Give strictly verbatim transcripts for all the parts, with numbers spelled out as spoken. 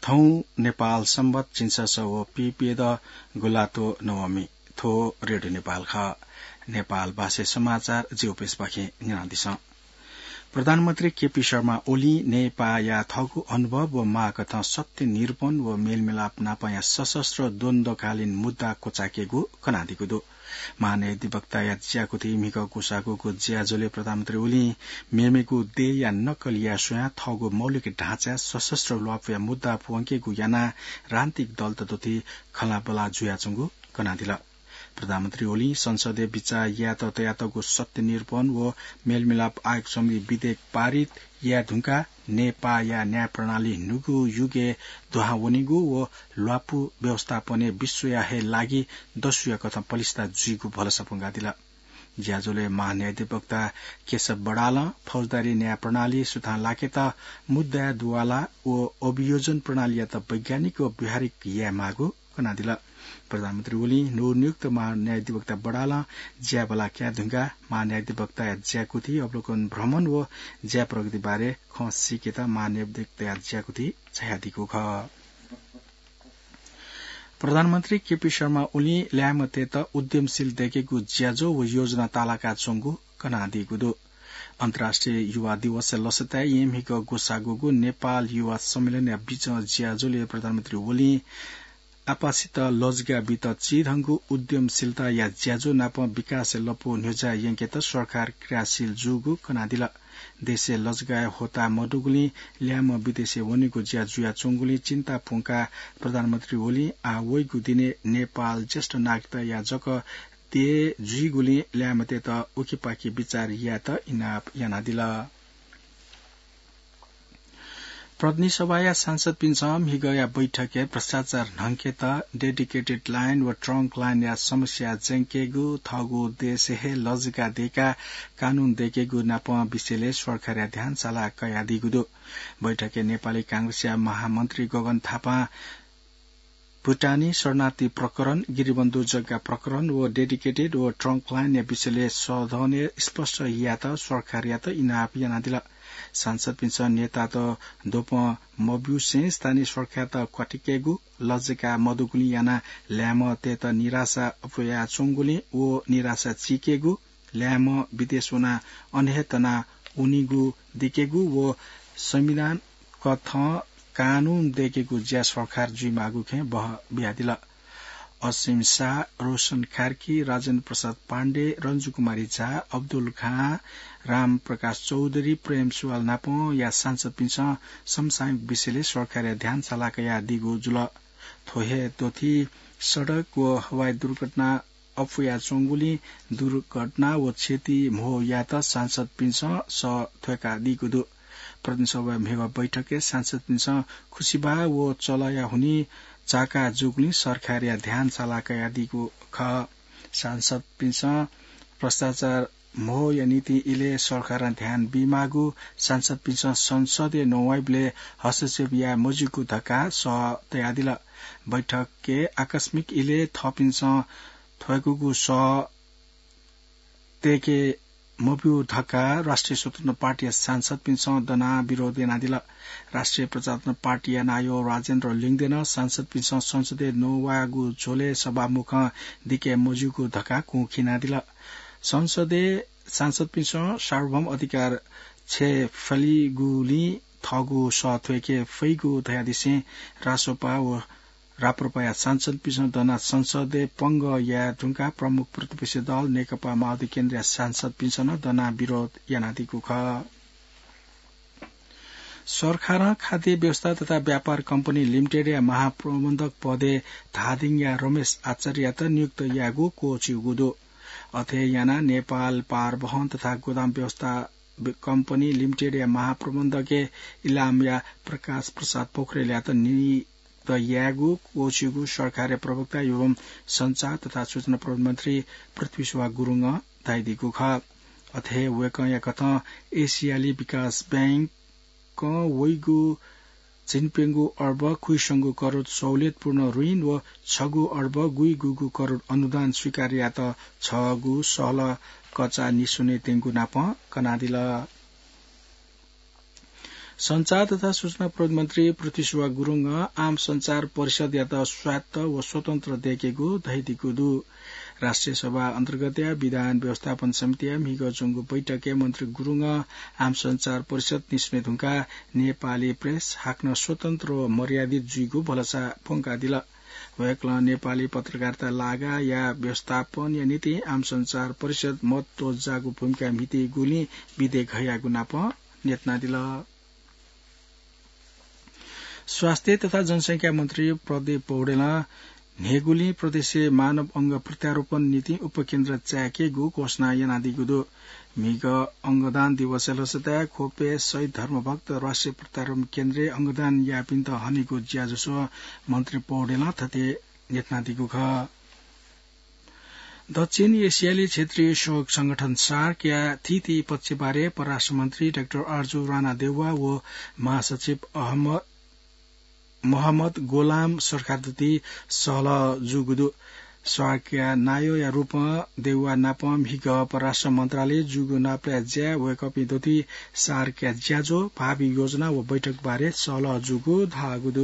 थौ नेपाल सम्बत चिन्सस ओ पिपेद गुलातो नवमी थो रेडियो नेपाल ख नेपाल भाषा समाचार जियोपेस पाखे निनादिस प्रधानमन्त्री केपी शर्मा ओली नेपाया थगु अनुभव व माकथ सत्य निरूपण व मेलमिलाप नापाया सशस्त्र द्वन्द्वकालीन मुद्दा कोचाकेगु कनादिगु दो महान्यायाधिवक्ता या ज्याकुथी मिक कुसाको ज्याजोले प्रधानमन्त्री ओली मेमेगु दे या नक्कल या स्वया थगु मौलिक ढाँचा सशस्त्र लप या मुद्दा पुंकेगु याना रान्तिक दल तथि खलाबला जुयाचंगु कनादिला प्रधानमन्त्री ओली संसदीय विचार यातायातको सत्य निरूपण व मेलमिलाप आयोग समिति विधेयक पारित या ढुंका नेपा या न्याय प्रणाली नुगु युगे दोहावनिगु व ल्वापु व्यवस्थापने विश्व या हे लागि दसुया कथा पलिस्ता जुइगु भलसपंगा दिला ज्याजोले महान्यायाधिवक्ता केशव बडाल फौजदारी न्याय प्रणाली सुथा लाकेता मुद्दा दुवाला व अभियोजन प्रणाली या त वैज्ञानिक व व्यवहारिक या मागु कना दिला प्रधानमन्त्री ओली नवनियुक्त महान्यायाधिवक्ता बडाला ज्याबला क्या ढुंगा महान्यायाधिवक्ता ज्याकुथी अवलोकन भ्रमण व ज्या प्रगति बारे ख सिकेता महान्यायाधिवक्ता ज्याकुथी छयादिको ख प्रधानमन्त्री केपी शर्मा ओली ल्यामते त उद्यमशील देखेको ज्याजो व योजना तालाका चोंगु कनादिगु दो अन्तर्राष्ट्रिय युवा दिवस लसता एमहिक गोसागुगु नेपाल युवा सम्मेलन या बीच ज्याजोले प्रधानमन्त्री ओली आपासित लजगा बित चिरहंगु उद्यमशीलता या ज्याजो नाप विकास लपो न्योजा यंकेत सरकार क्रियाशील जुगु कनादिला देशे लजगा होता मडुगुली ल्याम विदेशे वनिगु ज्याजुया चोंगुली चिन्ता पुंका प्रधानमन्त्री ओली आ वैगु दिने नेपाल ज्येष्ठ नागरिकता या जक ते जुइगुली ल्यामते त उकिपाकी विचार या त इनाप यानादिला प्रतिनिधि सभा या सांसद पिन्छम हिगया बैठक भ्रष्टाचार ढंकेत डेडिकेटेड लाइन व ट्रंक लाइन या समस्या जेंकेगु थगु देश हे लजगा देका कानून देकेगु नाप विषयले सरकार ध्यान साला कया दिगुदो बैठक नेपाली कांग्रेस या महामन्त्री गगन थापा भूटानी शरणार्थी प्रकरण गिरिबन्धु जग्गा प्रकरण व डेडिकेटेड व ट्रंक लाइन या विषयले सधने स्पष्ट या त सरकार या त इनाप याना दिला सांसद पिन्छ नेता त दोप मब्युसे स्थानीय सरकार त क्वाटिकेगु लजका मधुगुली याना ल्याम ते त निराशा अपया चोंगुली ओ निराशा चिकेगु ल्याम विदेशना अनहेतना उनिगु दिकेगु व संविधान कथ कानून देकेगु ज्या सरकार जुइ मागु खे बिहादिला असीम शाह रोशन कार्की राजेन्द्र प्रसाद पाण्डे रंजू कुमारी झा अब्दुल खां राम प्रकाश चौधरी प्रेम सुवाल नापो या सांसद पिन्छ समसामयिक विषयले सरकार ध्यान सालाकया दिगु जुल थोहे तोथी सड़क व हवाई दुर्घटना अफुया चोंगुली दुर्घटना व क्षति मोह या त सांसद पिन्छ स थोका दिगु दु प्रतिनिधिसभा मेवा बैठके सांसद पिन्छ खुशीबा व चलाया हुनी चाका जुगली सरकार या ध्यान सालाकया दिगु ख सांसद पिन्छ भ्रष्टाचार मोह या नीति इले सरकार ध्यान बिमागु सांसद पिन्छ संसदीय नवाइबले हस्तक्षेप या मजुको धक्का स तयादिला बैठक के आकस्मिक इले थपिन्छ थयगुगु स तेके मब्यु धक्का राष्ट्रिय स्वतन्त्र पार्टी सांसद पिन्छ दना विरोध नादिला राष्ट्रिय प्रजातन्त्र पार्टी नायो राजेन्द्र लिङदेन सांसद पिन्छ संसदीय नवागु झोले सभामुख दिके मजुको धक्का कुखिना दिला संसदीय सांसद पिन्छ सार्वभौम अधिकार छे फलिगुली थगु सथ्वेके फैगु दयादिसे रासोपा व राप्रपा सांसद पिन्छ दना संसदीय पंग या ढुंका प्रमुख प्रतिपक्षी दल नेकपा माओवादी केन्द्रीय सांसद पिन्छ दना विरोध यानादिको ख सरकार खाद्य व्यवस्था तथा व्यापार कम्पनी लिमिटेड या महाप्रबन्धक पदे धादिङ या रमेश आचार्य त नियुक्त यागु कोचिगुदो अथे याना नेपाल पारवहन तथा गोदाम व्यवस्था कम्पनी लिमिटेड या महाप्रबन्धक इलाम या प्रकाश प्रसाद पोखरेल या त नियुक्त यागु कोचिगु सरकार प्रवक्ता एवं संचार तथा सूचना प्रविधि मन्त्री पृथ्वी सुवा गुरुङ दाइदिगु ख अथे वेक या कथ एसियाली विकास बैंक क वैगु छिनपेंगु अर्ब खुइसंगु करोड़ सहुलियतपूर्ण ऋण व छगु अर्ब गुई गुगु करोड़ अनुदान स्वीकार या त छगु सहल कचा निसुने तेंगु नाप कनादिला संचार तथा सूचना प्रविधि मन्त्री पृथ्वीशुवा गुरुङ आम संचार परिषद या त स्वायत्त व स्वतन्त्र देखेको दैदिको दु राष्ट्रिय सभा अन्तर्गत विधान व्यवस्थापन समिति मिग चुङ्गु बैठके मन्त्री गुरुङ आम संचार परिषद निस्ने धुङ्का नेपाली प्रेस हाक्न स्वतन्त्र व मर्यादित जुइगु भलसा फोङ्का दिल वयक्ल नेपाली पत्रकारिता लागा या व्यवस्थापन या नीति आम संचार परिषद मत तोजागु भूमिका मिति गुली विधेयक हयागु नाप नेतना दिल स्वास्थ्य तथा जनसंख्या मन्त्री प्रदीप पौडेल नेगुली प्रदेशीय मानव अंग प्रत्यारोपण नीति उपकेन्द्र च्याकेगु घोषणा यनादिगुदो मिग अंगदान दिवस लसता खोपे शहीद धर्मभक्त राष्ट्रिय प्रत्यारोपण केन्द्र अंगदान यापिन्त हनिगु ज्याजुसो मन्त्री पौडेल थते नेतनादिगु ख दक्षिण एसियाली क्षेत्रीय सहयोग संगठन सार्क या थिति पक्षबारे परराष्ट्र मन्त्री डाक्टर आर्जु राणा देउवा व महासचिव अहमद मोहम्मद गोलाम सरकारदूती सहल जुगुदु स्वाक्या नायो या रूप देउवा नापम हिग परराष्ट्र मन्त्रालय जुगु नाप्ला ज्या वेकपी दोती सार्क्या ज्याजो भावी योजना व बैठक बारे सहल जुगु धागुदु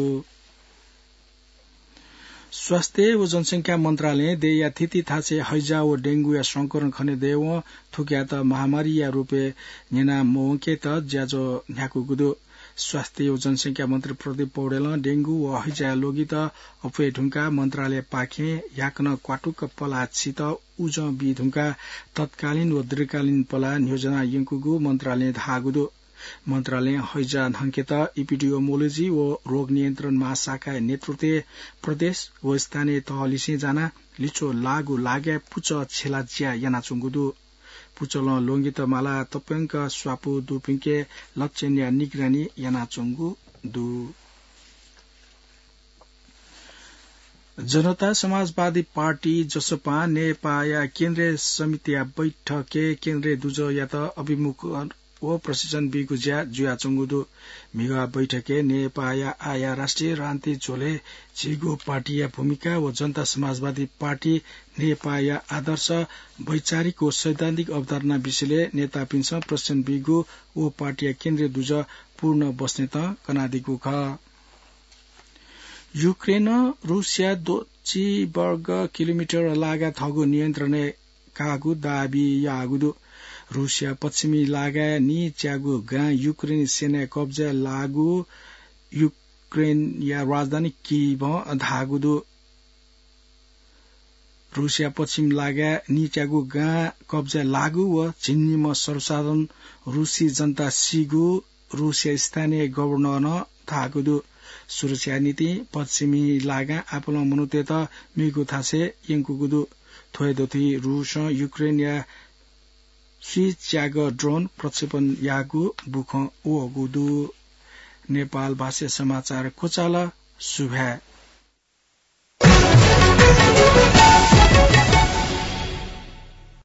स्वास्थ्य व जनसंख्या मन्त्रालय देया थिति थाचे हैजा व डेंगू या संक्रमण खने देव थुक्या त महामारी या रूपे नेना मोके त ज्याजो न्याकुगुदु स्वास्थ्य व जनसंख्या मन्त्री प्रदीप पौडेल डेंगू व हैजा लोगी त अफे ढुङ्का मन्त्रालय पाखे याकन क्वाटुक पला छित उज बि ढुङ्का तत्कालीन व दीर्घकालीन पला योजना यंकुगु मन्त्रालय धागुदु मन्त्रालय हैजा ढङ्केत इपिडियोमोलोजी व रोग नियन्त्रण महाशाखा नेतृत्व प्रदेश व स्थानीय तहलिसे जाना लिचो लागु लाग्या पुच छेला ज्या यानाचुङ्गुदु पुचल लोंगित माला तप्यंक स्वापु दुपिंके लक्षण या निगरानी यानाचुङ्गु दु जनता समाजवादी पार्टी जसपा नेपाया केन्द्रीय समितिया बैठके केन्द्रीय दुज या त अभिमुख ओ प्रशिक्षण बिगुज्या जुया चुङ्गुदु मिगा बैठके नेपाया आया राष्ट्रिय रान्ति झोले झिगो पार्टीया भूमिका व जनता समाजवादी पार्टी नेपाया आदर्श वैचारिक व सैद्धान्तिक अवधारणा विषयले नेता पिन्छ प्रशिक्षण बिगु ओ पार्टीया केन्द्रीय दुज पूर्ण बस्ने त कनादिगु ख युक्रेन रुसिया दोची वर्ग किलोमिटर लागा थगु नियन्त्रण कागु दाबी यागुदु रुसिया पश्चिमी लागा नि च्यागु गा युक्रेनी सेना कब्जा लागु युक्रेन या राजधानी कीव धागुदु रुसिया पश्चिम लागा नि च्यागु गा कब्जा लागु व छिन्नीम सर्वसाधारण रुसी जनता सिगु रुसिया स्थानीय गभर्नर धागुदु सुरक्षा नीति पश्चिमी लागा आपुल मनुते त मिगु थासे यंकुगुदु थोयदोथि रुस युक्रेन या स्विच्याग ड्रोन प्रक्षेपण यागु बुख ओगुदु नेपाल भाषा समाचार कोचाला सुभा